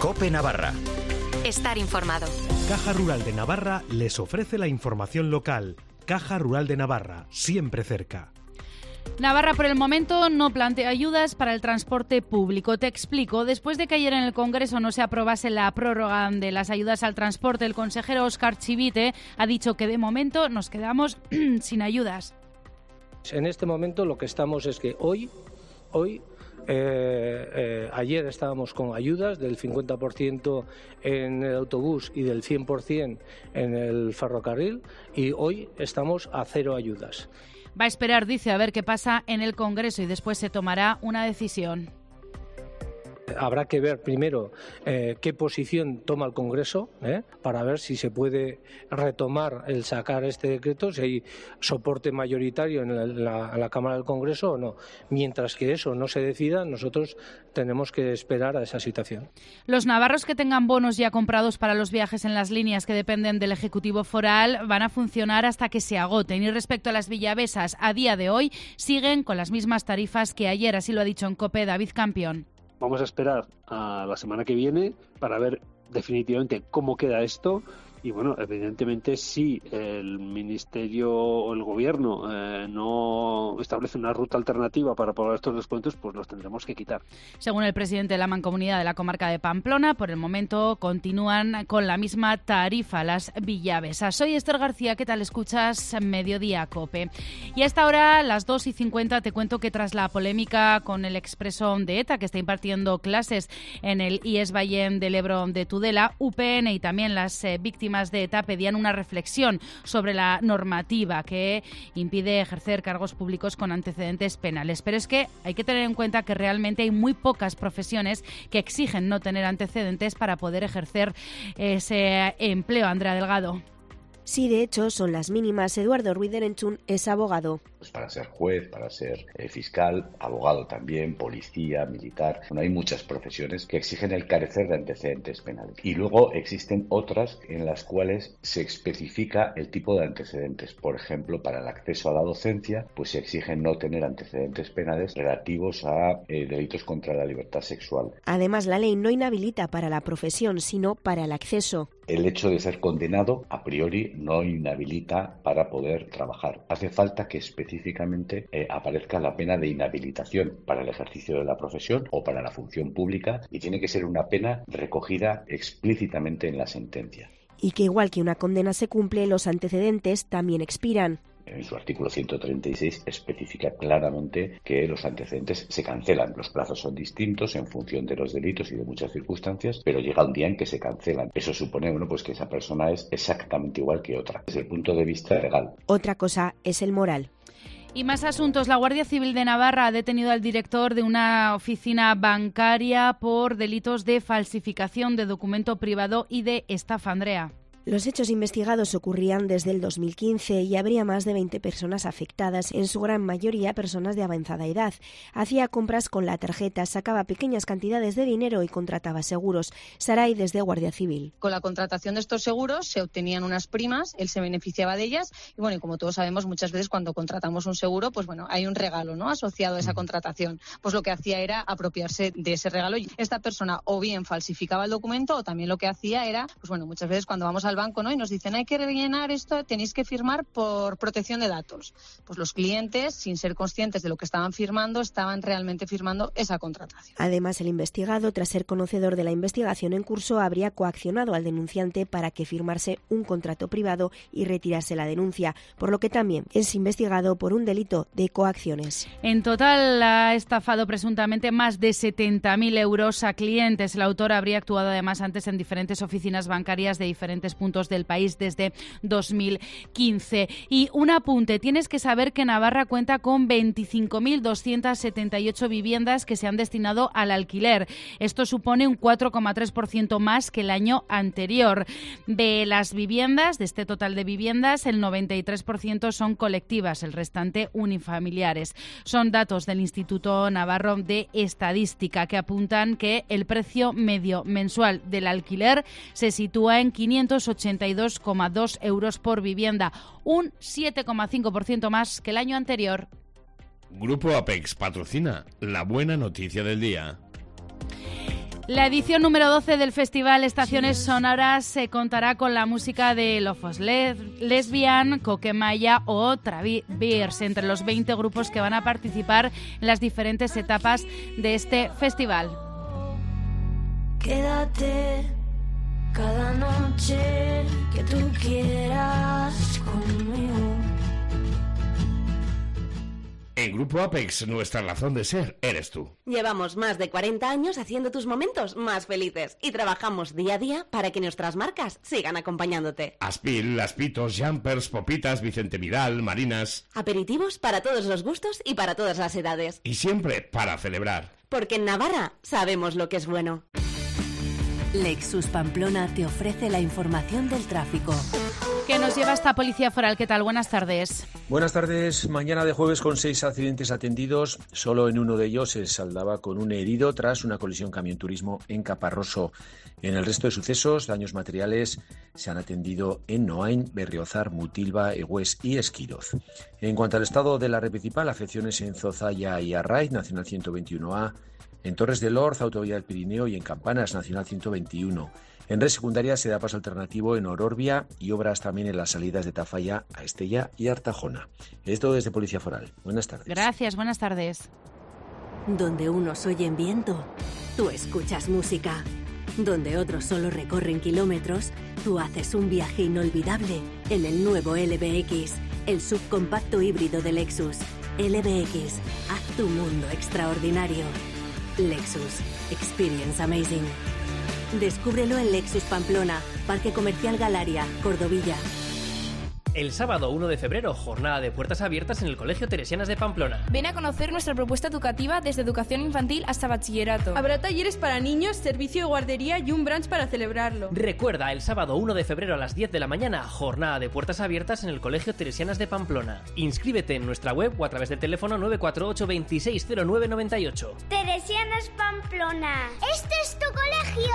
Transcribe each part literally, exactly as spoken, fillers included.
COPE Navarra. Estar informado. Caja Rural de Navarra les ofrece la información local. Caja Rural de Navarra, siempre cerca. Navarra por el momento no plantea ayudas para el transporte público. Te explico. Después de que ayer en el Congreso no se aprobase la prórroga de las ayudas al transporte, el consejero Óscar Chivite ha dicho que de momento nos quedamos sin ayudas. En este momento lo que estamos es que hoy, hoy eh, eh, ayer estábamos con ayudas del cincuenta por ciento en el autobús y del cien por ciento en el ferrocarril, y hoy estamos a cero ayudas. Va a esperar, dice, a ver qué pasa en el Congreso y después se tomará una decisión. Habrá que ver primero eh, qué posición toma el Congreso eh, para ver si se puede retomar el sacar este decreto, si hay soporte mayoritario en la, la, en la Cámara del Congreso o no. Mientras que eso no se decida, nosotros tenemos que esperar a esa situación. Los navarros que tengan bonos ya comprados para los viajes en las líneas que dependen del Ejecutivo Foral van a funcionar hasta que se agoten. Y respecto a las villavesas, a día de hoy siguen con las mismas tarifas que ayer, así lo ha dicho en COPE David Campión. Vamos a esperar a la semana que viene para ver definitivamente cómo queda esto. Y bueno, evidentemente si el Ministerio o el Gobierno eh, no establece una ruta alternativa para pagar estos descuentos, pues los tendremos que quitar. Según el presidente de la Mancomunidad de la Comarca de Pamplona, por el momento continúan con la misma tarifa las villavesas. Soy Esther García, ¿qué tal? Escuchas Mediodía COPE. Y a esta hora, las dos y cincuenta, te cuento que tras la polémica con el expreso de ETA, que está impartiendo clases en el I E S Ballén del Ebro de Tudela, U P N y también las eh, víctimas de ETA pedían una reflexión sobre la normativa que impide ejercer cargos públicos con antecedentes penales. Pero es que hay que tener en cuenta que realmente hay muy pocas profesiones que exigen no tener antecedentes para poder ejercer ese empleo. Andrea Delgado. Sí, de hecho, son las mínimas. Eduardo Ruiz de Nenchún es abogado. Pues para ser juez, para ser eh, fiscal, abogado también, policía, militar. Bueno, hay muchas profesiones que exigen el carecer de antecedentes penales. Y luego existen otras en las cuales se especifica el tipo de antecedentes. Por ejemplo, para el acceso a la docencia, pues se exigen no tener antecedentes penales relativos a eh, delitos contra la libertad sexual. Además, la ley no inhabilita para la profesión, sino para el acceso. El hecho de ser condenado, a priori, no inhabilita para poder trabajar. Hace falta que específicamente eh, aparezca la pena de inhabilitación para el ejercicio de la profesión o para la función pública, y tiene que ser una pena recogida explícitamente en la sentencia. Y que igual que una condena se cumple, los antecedentes también expiran. En su artículo ciento treinta y seis especifica claramente que los antecedentes se cancelan. Los plazos son distintos en función de los delitos y de muchas circunstancias, pero llega un día en que se cancelan. Eso supone, bueno, pues que esa persona es exactamente igual que otra, desde el punto de vista legal. Otra cosa es el moral. Y más asuntos. La Guardia Civil de Navarra ha detenido al director de una oficina bancaria por delitos de falsificación de documento privado y de estafa. Andrea. Los hechos investigados ocurrían desde el dos mil quince y habría más de veinte personas afectadas, en su gran mayoría personas de avanzada edad. Hacía compras con la tarjeta, sacaba pequeñas cantidades de dinero y contrataba seguros. Saray, desde Guardia Civil. Con la contratación de estos seguros se obtenían unas primas, él se beneficiaba de ellas y bueno, y como todos sabemos, muchas veces cuando contratamos un seguro, pues bueno, hay un regalo, ¿no?, asociado a esa contratación. Pues lo que hacía era apropiarse de ese regalo. Y esta persona o bien falsificaba el documento o también lo que hacía era, pues bueno, muchas veces cuando vamos al banco, ¿no?, y nos dicen hay que rellenar esto, tenéis que firmar por protección de datos. Pues los clientes, sin ser conscientes de lo que estaban firmando, estaban realmente firmando esa contratación. Además, el investigado, tras ser conocedor de la investigación en curso, habría coaccionado al denunciante para que firmase un contrato privado y retirase la denuncia, por lo que también es investigado por un delito de coacciones. En total ha estafado presuntamente más de setenta mil euros a clientes. El autor habría actuado además antes en diferentes oficinas bancarias de diferentes puntos del país desde dos mil quince. Y un apunte, tienes que saber que Navarra cuenta con veinticinco mil doscientas setenta y ocho viviendas que se han destinado al alquiler. Esto supone un cuatro coma tres por ciento más que el año anterior. De las viviendas, de este total de viviendas, el noventa y tres por ciento son colectivas, el restante unifamiliares. Son datos del Instituto Navarro de Estadística que apuntan que el precio medio mensual del alquiler se sitúa en quinientos ochenta y dos coma dos euros por vivienda, un siete coma cinco por ciento más que el año anterior. Grupo Apex patrocina la buena noticia del día. La edición número doce del Festival Estaciones Sonoras se contará con la música de Lofos Lesbian, Coquemaya o Travi Beers, entre los veinte grupos que van a participar en las diferentes etapas de este festival. Quédate cada noche que tú quieras conmigo. En Grupo Apex, nuestra razón de ser eres tú. Llevamos más de cuarenta años haciendo tus momentos más felices y trabajamos día a día para que nuestras marcas sigan acompañándote. Aspil, Aspitos, Jumpers, Popitas, Vicente Vidal, Marinas. Aperitivos para todos los gustos y para todas las edades. Y siempre para celebrar. Porque en Navarra sabemos lo que es bueno. Lexus Pamplona te ofrece la información del tráfico. ¿Qué nos lleva esta Policía Foral? ¿Qué tal? Buenas tardes. Buenas tardes. Mañana de jueves con seis accidentes atendidos. Solo en uno de ellos se saldaba con un herido tras una colisión camión-turismo en Caparroso. En el resto de sucesos, daños materiales se han atendido en Noain, Berriozar, Mutilva, Egués y Esquiroz. En cuanto al estado de la red principal, afecciones en Zozaya y Arraiz, Nacional ciento veintiuno A. En Torres del Orz, Autovía del Pirineo, y en Campanas, Nacional ciento veintiuno. En red secundaria se da paso alternativo en Ororbia y obras también en las salidas de Tafalla a Estella y Artajona. Esto desde Policía Foral. Buenas tardes. Gracias, buenas tardes. Donde unos oyen viento, tú escuchas música. Donde otros solo recorren kilómetros, tú haces un viaje inolvidable en el nuevo L B X, el subcompacto híbrido de Lexus. L B X, haz tu mundo extraordinario. Lexus. Experience amazing. Descúbrelo en Lexus Pamplona, Parque Comercial Galaria, Cordovilla. El sábado uno de febrero, jornada de puertas abiertas en el Colegio Teresianas de Pamplona. Ven a conocer nuestra propuesta educativa desde educación infantil hasta bachillerato. Habrá talleres para niños, servicio de guardería y un brunch para celebrarlo. Recuerda, el sábado uno de febrero a las diez de la mañana, jornada de puertas abiertas en el Colegio Teresianas de Pamplona. Inscríbete en nuestra web o a través del teléfono nueve cuatro ocho, veintiséis cero nueve noventa y ocho. Teresianas Pamplona, ¡este es tu colegio!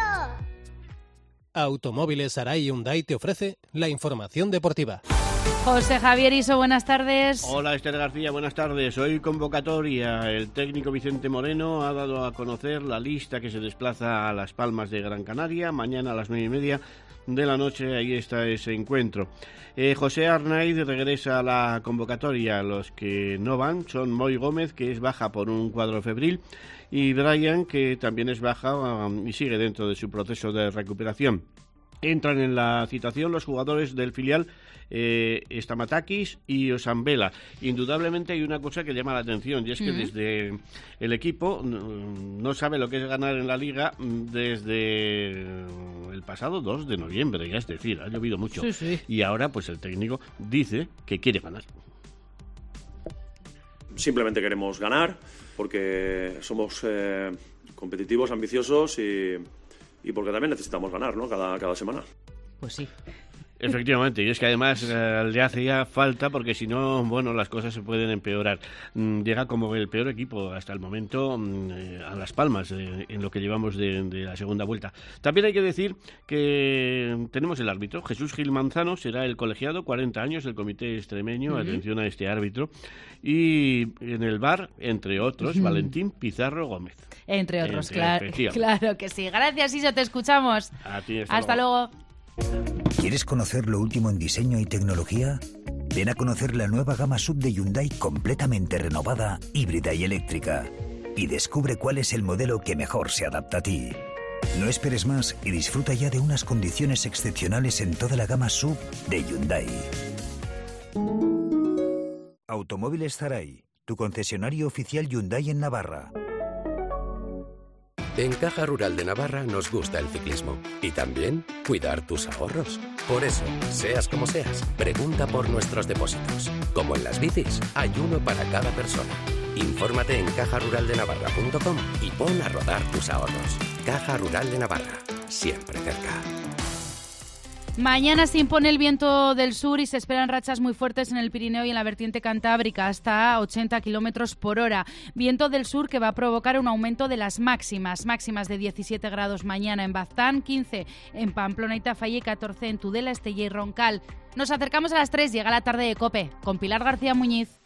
Automóviles Arai Hyundai te ofrece la información deportiva. José Javier Iso, buenas tardes. Hola Esther García, buenas tardes. Hoy convocatoria. El técnico Vicente Moreno ha dado a conocer la lista que se desplaza a Las Palmas de Gran Canaria. Mañana a las nueve y media de la noche, ahí está ese encuentro. Eh, José Arnaiz regresa a la convocatoria. Los que no van son Moy Gómez, que es baja por un cuadro febril, y Brian, que también es baja um, y sigue dentro de su proceso de recuperación. Entran en la citación los jugadores del filial eh, Stamatakis y Osambela. Indudablemente hay una cosa que llama la atención, y es que uh-huh. desde el equipo no sabe lo que es ganar en la Liga desde el pasado dos de noviembre, ya es decir, ha llovido mucho. Sí, sí. Y ahora pues el técnico dice que quiere ganar. Simplemente queremos ganar porque somos eh, competitivos, ambiciosos y... y porque también necesitamos ganar, ¿no? Cada, cada semana. Pues sí. Efectivamente, y es que además eh, le hace ya falta, porque si no, bueno, las cosas se pueden empeorar. Mm, llega como el peor equipo hasta el momento mm, eh, a Las Palmas, eh, en lo que llevamos de, de la segunda vuelta. También hay que decir que tenemos el árbitro. Jesús Gil Manzano será el colegiado, cuarenta años, el comité extremeño, uh-huh. atención a este árbitro. Y en el V A R, entre otros, uh-huh. Valentín Pizarro Gómez. Entre otros, entre, claro, claro que sí. Gracias, Iso, te escuchamos. A ti, hasta, hasta luego. luego. ¿Quieres conocer lo último en diseño y tecnología? Ven a conocer la nueva gama sub de Hyundai completamente renovada, híbrida y eléctrica. Y descubre cuál es el modelo que mejor se adapta a ti. No esperes más y disfruta ya de unas condiciones excepcionales en toda la gama sub de Hyundai. Automóviles Zaray, tu concesionario oficial Hyundai en Navarra. En Caja Rural de Navarra nos gusta el ciclismo y también cuidar tus ahorros. Por eso, seas como seas, pregunta por nuestros depósitos. Como en las bicis, hay uno para cada persona. Infórmate en caja rural de navarra punto com y pon a rodar tus ahorros. Caja Rural de Navarra, siempre cerca. Mañana se impone el viento del sur y se esperan rachas muy fuertes en el Pirineo y en la vertiente cantábrica, hasta ochenta kilómetros por hora. Viento del sur que va a provocar un aumento de las máximas. Máximas de diecisiete grados mañana en Baztán, quince en Pamplona y Tafalla y catorce en Tudela, Estella y Roncal. Nos acercamos a las tres, llega la tarde de COPE, con Pilar García Muñiz.